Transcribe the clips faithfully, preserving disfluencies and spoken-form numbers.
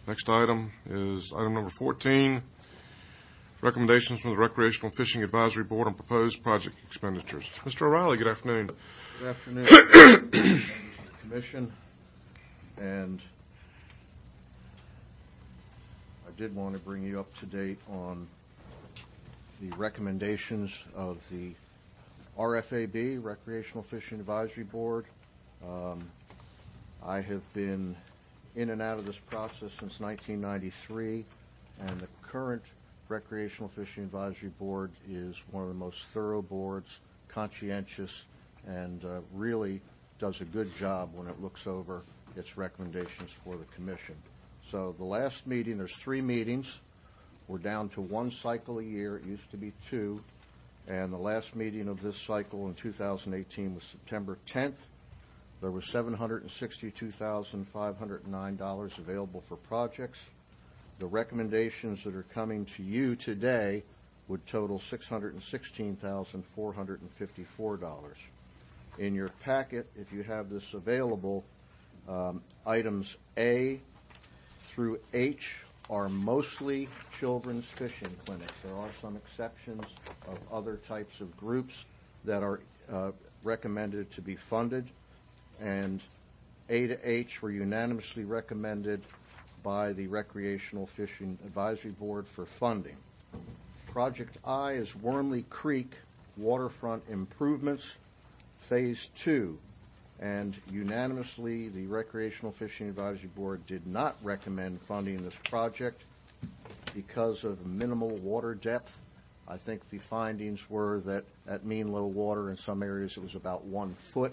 Next item is item number fourteen, recommendations from the Recreational Fishing Advisory Board on proposed project expenditures. Mister O'Reilly, good afternoon. Good afternoon, members of the Commission. And I did want to bring you up to date on the recommendations of the R F A B, Recreational Fishing Advisory Board. Um, I have been in and out of this process since nineteen ninety-three, and the current Recreational Fishing Advisory Board is one of the most thorough boards, conscientious, and uh, really does a good job when it looks over its recommendations for the Commission. So the last meeting, there's three meetings. We're down to one cycle a year. It used to be two. And the last meeting of this cycle in two thousand eighteen was September tenth. There was seven hundred sixty-two thousand five hundred nine dollars available for projects. The recommendations that are coming to you today would total six hundred sixteen thousand four hundred fifty-four dollars. In your packet, if you have this available, um, items A through H are mostly children's fishing clinics. There are some exceptions of other types of groups that are uh, recommended to be funded. And A to H were unanimously recommended by the Recreational Fishing Advisory Board for funding. Project I is Wormley Creek Waterfront Improvements, Phase two. And unanimously, the Recreational Fishing Advisory Board did not recommend funding this project because of minimal water depth. I think the findings were that at mean low water in some areas it was about one foot.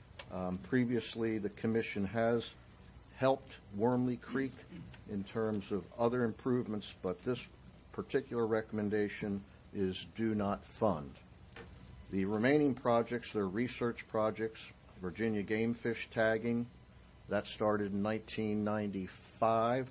Um, previously, the Commission has helped Wormley Creek in terms of other improvements, but this particular recommendation is do not fund. The remaining projects, they're research projects. Virginia game fish tagging, that started in nineteen ninety-five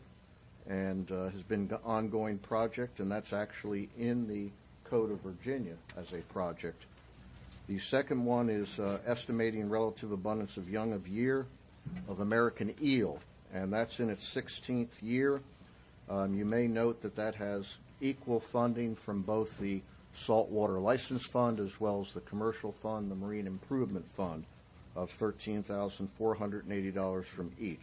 and uh, has been an ongoing project, and that's actually in the Code of Virginia as a project. The second one is uh, estimating relative abundance of young of year of American eel, and that's in its sixteenth year. Um, you may note that that has equal funding from both the Saltwater License Fund as well as the Commercial Fund, the Marine Improvement Fund, of thirteen thousand four hundred eighty dollars from each.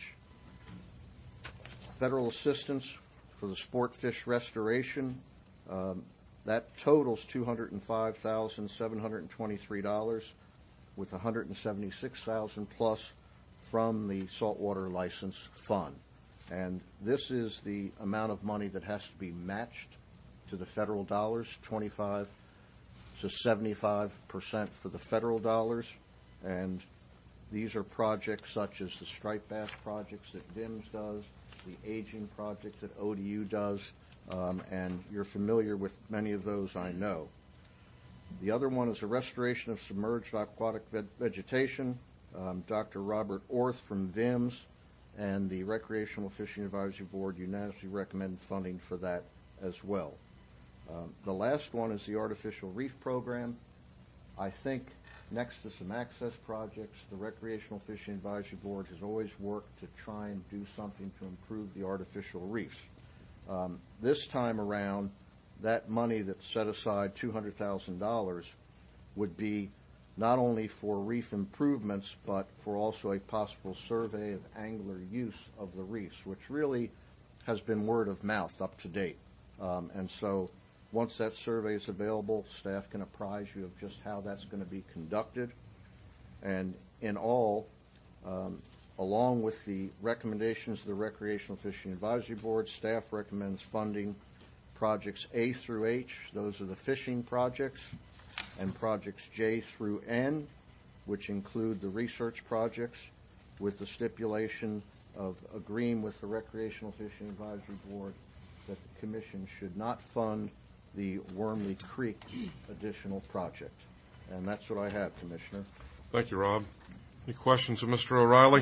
Federal assistance for the sport fish restoration, um, that totals two hundred five thousand seven hundred twenty-three dollars, with one hundred seventy-six thousand dollars plus from the Saltwater License Fund. And this is the amount of money that has to be matched to the federal dollars, twenty-five to seventy-five percent for the federal dollars. And these are projects such as the striped bass projects that D I M S does, the aging project that O D U does, um, and you're familiar with many of those, I know. The other one is a restoration of submerged aquatic ve vegetation. Um, Doctor Robert Orth from V I M S and the Recreational Fishing Advisory Board unanimously recommend funding for that as well. Um, the last one is the Artificial Reef Program. I think next to some access projects, the Recreational Fishing Advisory Board has always worked to try and do something to improve the artificial reefs. Um, this time around, that money that's set aside, two hundred thousand dollars, would be not only for reef improvements, but for also a possible survey of angler use of the reefs, which really has been word of mouth up to date. Um, and so once that survey is available, staff can apprise you of just how that's going to be conducted. And in all, um, along with the recommendations of the Recreational Fishing Advisory Board, staff recommends funding projects A through H. Those are the fishing projects, and projects J through N, which include the research projects, with the stipulation of agreeing with the Recreational Fishing Advisory Board that the Commission should not fund the Wormley Creek additional project. And that's what I have, Commissioner. Thank you, Rob. Any questions of Mister O'Reilly?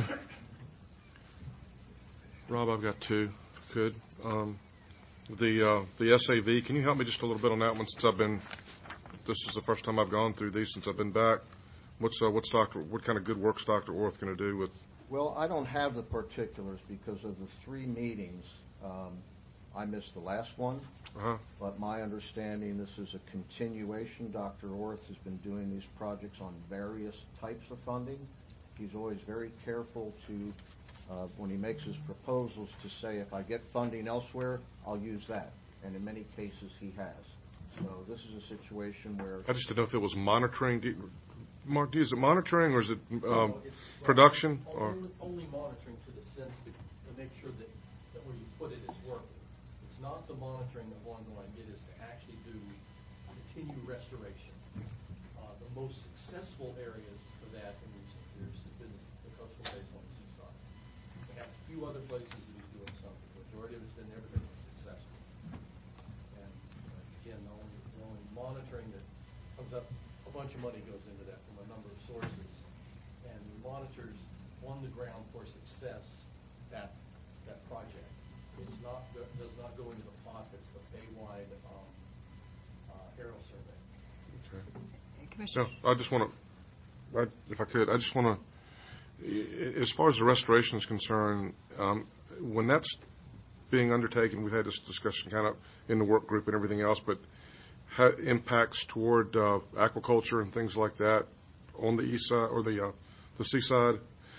Rob, I've got two, if I could. Um, the uh, the S A V, can you help me just a little bit on that one, since I've been, this is the first time I've gone through these since I've been back. What's uh, what's Doctor what kind of good work's Doctor Orth going to do with? Well, I don't have the particulars because of the three meetings. Um, I missed the last one, Uh-huh. but my understanding, this is a continuation. Doctor Orth has been doing these projects on various types of funding. He's always very careful to, uh, when he makes his proposals, to say, if I get funding elsewhere, I'll use that. And in many cases, he has. So this is a situation where... I just didn't know if it was monitoring. Do you, Mark, is it monitoring or is it um, No, it's, production? well, Or only, only monitoring to the sense that, to make sure that, that where you put it is working. It's not the monitoring of ongoing, it is to actually do continued restoration. Uh, the most successful areas for that in recent years has been the coastal base on the seaside. We have a few other places that he's doing something. The majority of it's been everything was successful. And uh, again, the only, the only monitoring that comes up, a bunch of money goes into that from a number of sources, and he monitors on the ground for success that that project. It's not does not go into the pot that's the Baywide um, uh, aerial survey. okay. Commissioner. No, I just want to, if I could, I just want to, as far as the restoration is concerned, um, when that's being undertaken, we've had this discussion kind of in the work group and everything else, but ha impacts toward uh, aquaculture and things like that on the east side or the uh, the seaside.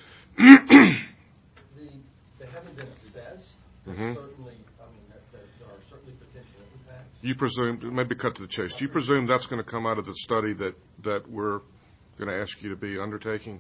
The, they haven't been assessed. Mm-hmm. Certainly, I mean, there, there, there are certainly potential impacts. You presume, maybe cut to the chase. Do you presume that's going to come out of the study that that we're going to ask you to be undertaking,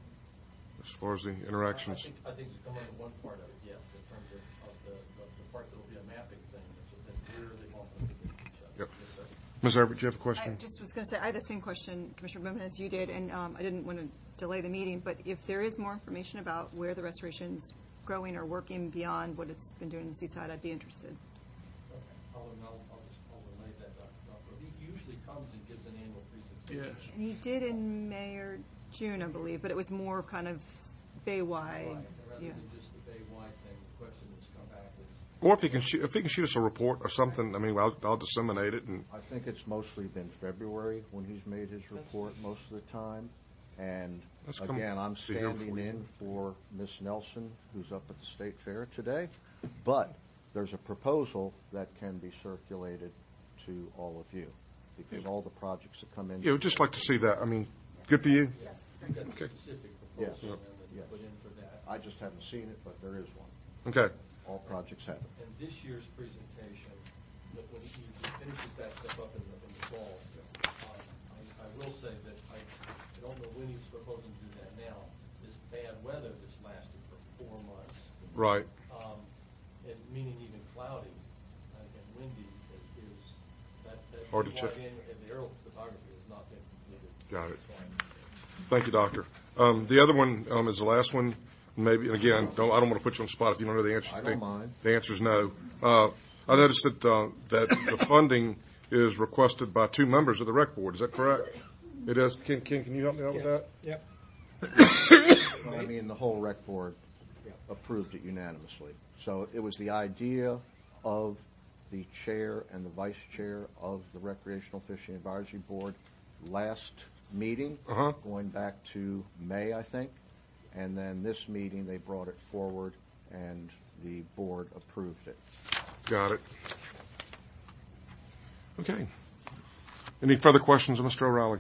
as far as the interactions? I, I think I think it's come under one part of it, yes, in terms of, of the, the the part that will be a mapping thing. So then where they want them to get each other. Yep. Yes, sir. Miz Everett, do you have a question? I just was going to say, I had the same question, Commissioner Bowman, as you did, and um, I didn't want to delay the meeting, but if there is more information about where the restoration's growing or working beyond what it's been doing in the seaside, I'd be interested. Okay. I'll, I'll, I'll just I'll relay that, Doctor Doctor. He usually comes and gives an annual presentation. Yes. And he did in May or June, I believe, but it was more kind of Baywide. Right. Rather Yeah. than just the Baywide thing, the question that's come back is, Or if he can shoot, if he can shoot us a report or something, I mean, I'll, I'll disseminate it. And I think it's mostly been February when he's made his report most of the time. And Let's come again, I'm see here standing for you. in for Miss Nelson, who's up at the State Fair today. But there's a proposal that can be circulated to all of you, because all the projects that come in. yeah, we'd just like to see that. I mean, good for you. yeah, you've got Okay. a specific Yes. proposal and then you Yes. put in for that. I just haven't seen it, but there is one. Okay. All projects have it. And this year's presentation, when when he finishes that stuff up in the, in the fall, um, I, I will say that I, I don't know when he was proposing to do that now. This bad weather that's lasted for four months, Right. um, and meaning even cloudy and, and windy is, is that, that Hard to Baywide check. annual- and the aerial photography has not been completed. Got it. So I- Thank you, Doctor. Um, the other one um, is the last one. Maybe, and again, don't, I don't want to put you on the spot if you don't know the answer. I don't mind. The answer is no. Uh, I noticed that uh, that the funding is requested by two members of the rec board. Is that correct? It is. Ken, Ken, can you help me out with that? Yep. Well, I mean, the whole rec board approved it unanimously. So it was the idea of the chair and the vice chair of the Recreational Fishing Advisory Board last meeting, Uh-huh. going back to May, I think. And then this meeting, they brought it forward, and the board approved it. Got it. Okay. Any further questions of Mister O'Reilly?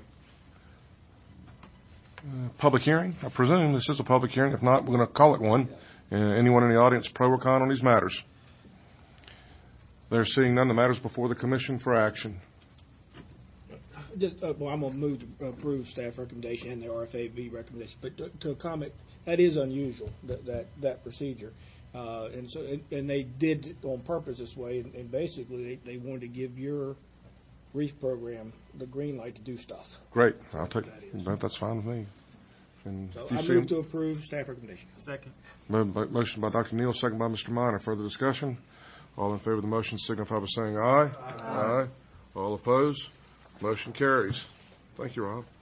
Uh, public hearing? I presume this is a public hearing. If not, we're going to call it one. Uh, anyone in the audience pro or con on these matters? They're seeing none. The matters before the commission for action. Just, uh, well, I'm going to move to approve staff recommendation and the R F A B recommendation. But to, to comment, that is unusual, that that, that procedure. Uh, and so, and, and they did it on purpose this way. And, and basically, they, they wanted to give your reef program the green light to do stuff. Great. I'll take That is. that. That's fine with me. And So do you I see move to approve staff recommendation. Second. Moved by- Motion by Doctor Neal, second by Mister Minor. Further discussion? All in favor of the motion signify by saying aye. Aye. All opposed? Motion carries. Thank you, Rob.